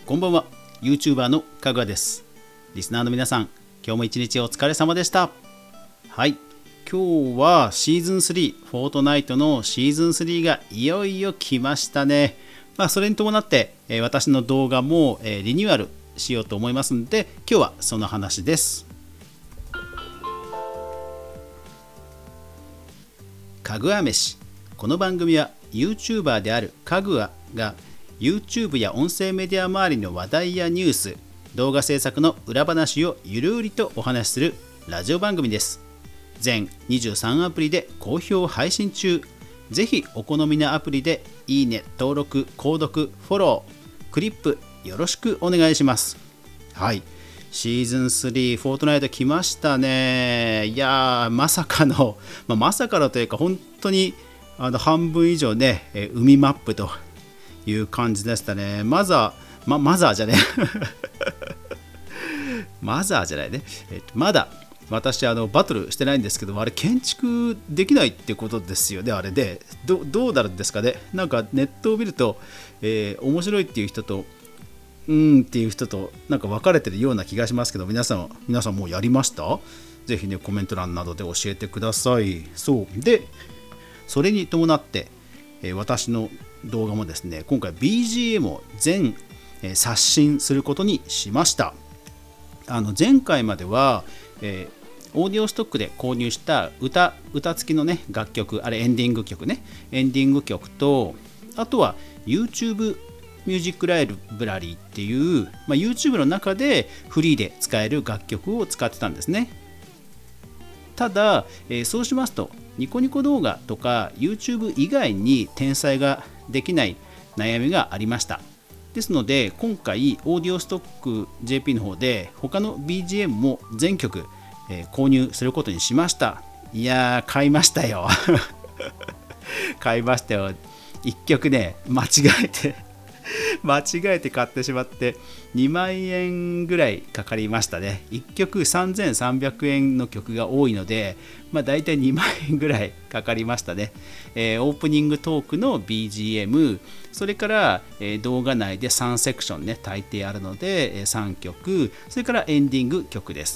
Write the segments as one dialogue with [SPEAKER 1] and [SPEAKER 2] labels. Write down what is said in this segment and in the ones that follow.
[SPEAKER 1] こんばんは。 YouTuber のかぐわです。リスナーの皆さん、今日も一日お疲れ様でした。はい、今日はシーズン3、フォートナイトのシーズン3がいよいよ来ましたね。それに伴って、私の動画も、リニューアルしようと思いますので、今日はその話です。かぐわ飯。この番組は YouTuber であるかぐわが YouTube や音声メディア周りの話題やニュース、動画制作の裏話をゆるりとお話しするラジオ番組です。全23アプリで好評配信中。ぜひお好みのアプリでいいね、登録、購読、フォロー、クリップよろしくお願いします。はい、シーズン3フォートナイト来ましたね。いやー、まさかのというか本当に半分以上ね、海マップという感じでしたね。マザーじゃねマザーじゃないね。まだ私バトルしてないんですけど、あれ建築できないってことですよね。あれでどうなるんですかね。なんかネットを見ると、面白いっていう人とっていう人となんか分かれてるような気がしますけど、皆さんもうやりました？ぜひね、コメント欄などで教えてください。そうで、それに伴って、私の動画もですね、今回 BGM を全、刷新することにしました。前回までは、オーディオストックで購入した歌付きのね楽曲、あれエンディング曲と、あとは YouTube ミュージックライブラリーっていう、YouTube の中でフリーで使える楽曲を使ってたんですね。ただ、そうしますとニコニコ動画とか YouTube 以外に転載ができない悩みがありました。ですので今回オーディオストック JP の方で他の BGM も全曲、購入することにしました。いやー、買いましたよ買いましたよ。1曲ね、間違えて買ってしまって2万円ぐらいかかりましたね。1曲3300円の曲が多いので、だいたい2万円ぐらいかかりましたね。オープニングトークの BGM、 それから、動画内で3セクションね大抵あるので、3曲、それからエンディング曲です。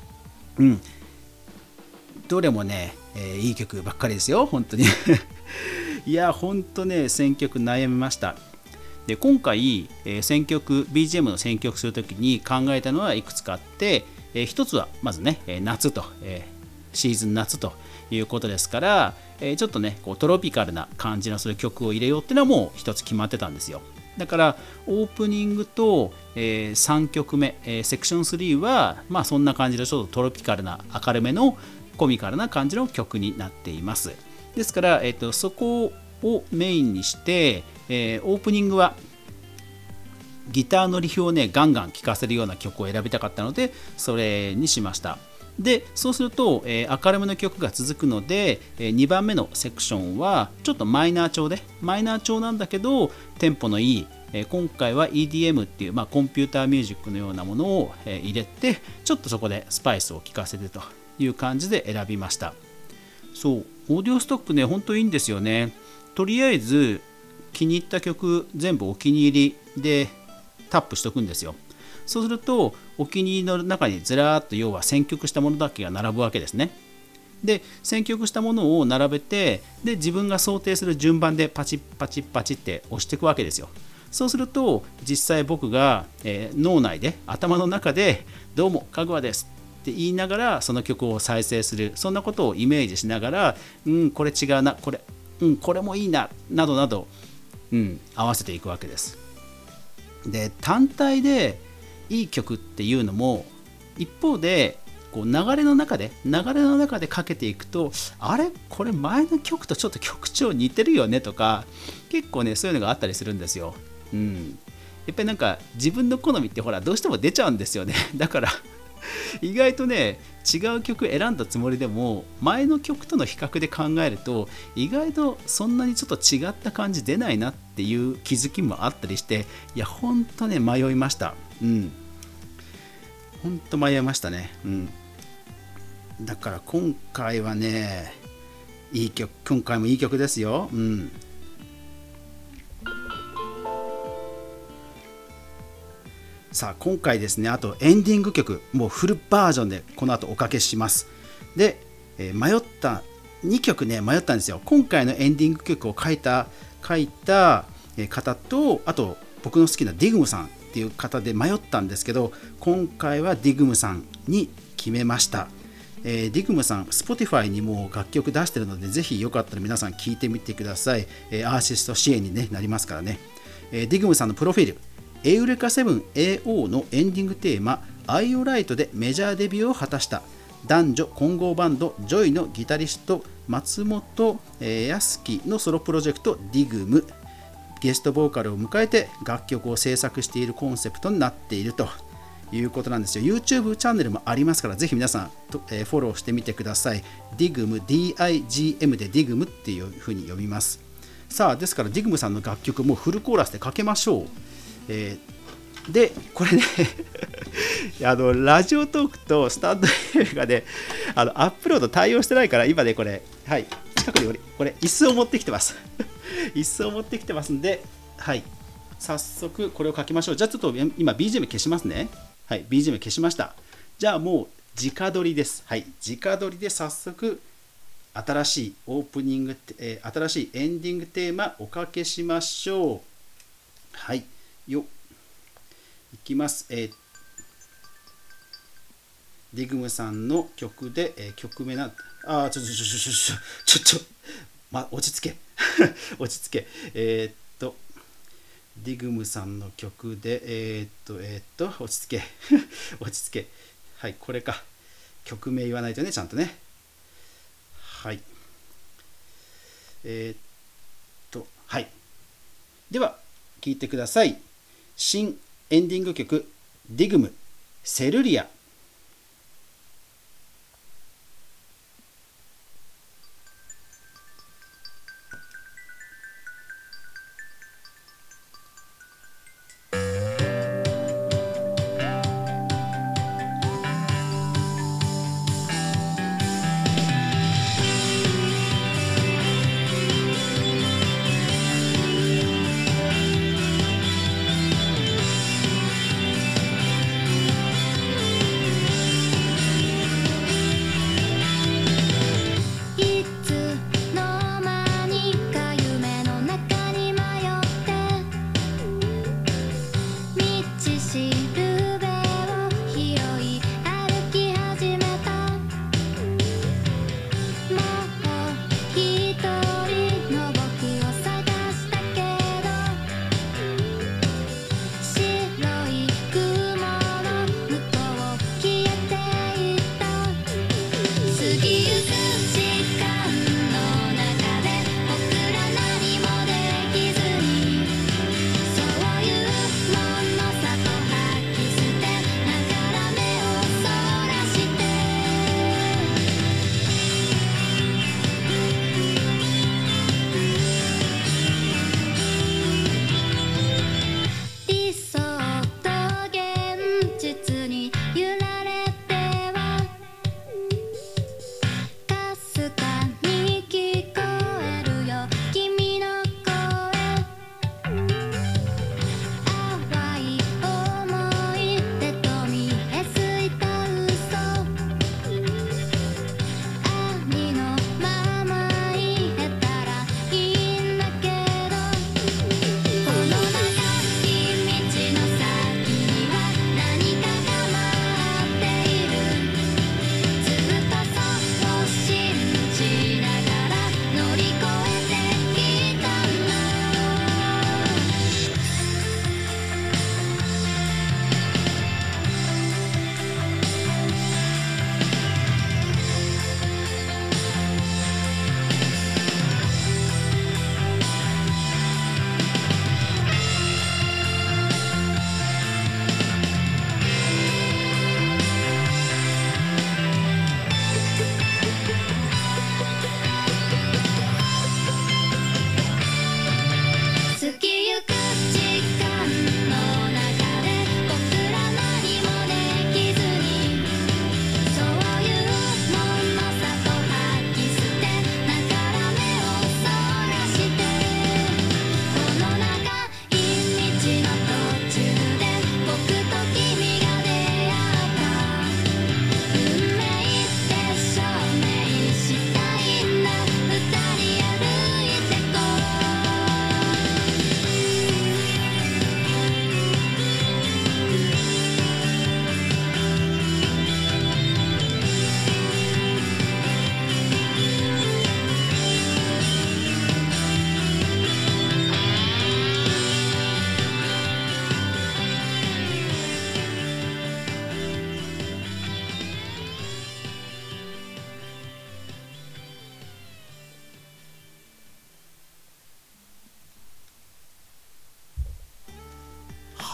[SPEAKER 1] どれもね、いい曲ばっかりですよ、本当にいや本当ね、選曲悩みました。で今回、BGM の選曲するときに考えたのはいくつかあって、一つはまずね、夏と、シーズン夏ということですから、ちょっとねこうトロピカルな感じのする曲を入れようっていうのはもう一つ決まってたんですよ。だからオープニングと、3曲目、セクション3はそんな感じでちょっとトロピカルな明るめのコミカルな感じの曲になっています。ですから、そこをメインにして、オープニングはギターのリフをねガンガン聴かせるような曲を選びたかったのでそれにしました。でそうすると、明るめの曲が続くので、2番目のセクションはちょっとマイナー調なんだけどテンポのいい、今回は EDM っていう、コンピューターミュージックのようなものを、入れて、ちょっとそこでスパイスを効かせてという感じで選びました。そう、オーディオストックね、ほんといいんですよね。とりあえず気に入った曲全部お気に入りでタップしとくんですよ。そうするとお気に入りの中にずらーっと要は選曲したものだけが並ぶわけですね。で選曲したものを並べて、で自分が想定する順番でパチッパチッパチッって押していくわけですよ。そうすると実際僕が、脳内で頭の中でどうもかぐわですって言いながらその曲を再生する、そんなことをイメージしながら、これ違うな、これもいいな、などなど、合わせていくわけです。で単体でいい曲っていうのも一方でこう流れの中でかけていくと、あれこれ前の曲とちょっと曲調似てるよねとか、結構ねそういうのがあったりするんですよ。やっぱりなんか自分の好みってほらどうしても出ちゃうんですよね。だから意外とね違う曲選んだつもりでも前の曲との比較で考えると意外とそんなにちょっと違った感じ出ないなっていう気づきもあったりして、いやほんとね迷いました。ほんと迷いましたね。だから今回はね今回もいい曲ですよ。 さあ今回ですね、あとエンディング曲もうフルバージョンでこの後おかけします。で、迷った2曲ね、迷ったんですよ。今回のエンディング曲を書いた方と、あと僕の好きなディグムさんっていう方で迷ったんですけど、今回はディグムさんに決めました。ディグムさん Spotify にも楽曲出してるので、ぜひよかったら皆さん聴いてみてください。アーティスト支援に、なりますからね。ディグムさんのプロフィール、エウレカ 7AO のエンディングテーマ I Alright でメジャーデビューを果たした男女混合バンドジョイのギタリスト松本康樹のソロプロジェクトディグム、ゲストボーカルを迎えて楽曲を制作しているコンセプトになっているということなんですよ。 YouTube チャンネルもありますから、ぜひ皆さんフォローしてみてください。ディグム DIGM でディグムっていう風に読みます。さあですからディグムさんの楽曲もフルコーラスでかけましょう。でこれねラジオトークとスタンド FM がねアップロード対応してないから、今ねこれ、はい、近くにこれ椅子を持ってきてます椅子を持ってきてますんで、はい、早速これを書きましょう。じゃあちょっと今 BGM 消しますね。はい、BGM 消しました。じゃあもう直撮りです。はい、直撮りで早速新しいオープニング、新しいエンディングテーマおかけしましょう。はいよ、いきます。ディグムさんの曲で、曲名な、ちょ、落ち着け落ち着け。ディグムさんの曲で、落ち着け落ち着け。はい、これか。曲名言わないとね、ちゃんとね。はい。はい。では、聴いてください。新エンディング曲、ディグム、セルリア。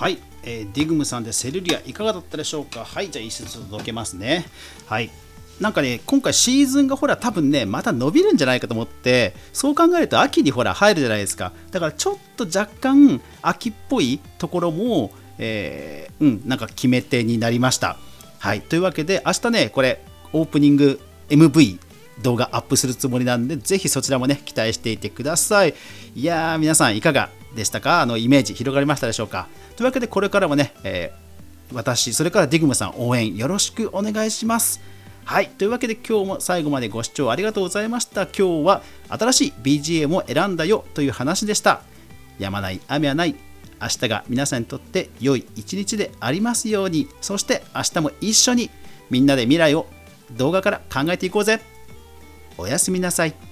[SPEAKER 1] はい、ディグムさんでセルリアいかがだったでしょうか。はい、じゃあ一節届けますね。はい、なんかね、今回シーズンがほら多分ねまた伸びるんじゃないかと思って、そう考えると秋にほら入るじゃないですか。だからちょっと若干秋っぽいところも、なんか決め手になりました。はい、というわけで明日ねこれオープニング MV 動画アップするつもりなんで、ぜひそちらもね期待していてください。いやー、皆さんいかがでしたか。イメージ広がりましたでしょうか。というわけでこれからもね、私それからディグムさん応援よろしくお願いします。はい、というわけで今日も最後までご視聴ありがとうございました。今日は新しい BGM を選んだよという話でした。やまない雨はない。明日が皆さんにとって良い一日でありますように。そして明日も一緒にみんなで未来を動画から考えていこうぜ。おやすみなさい。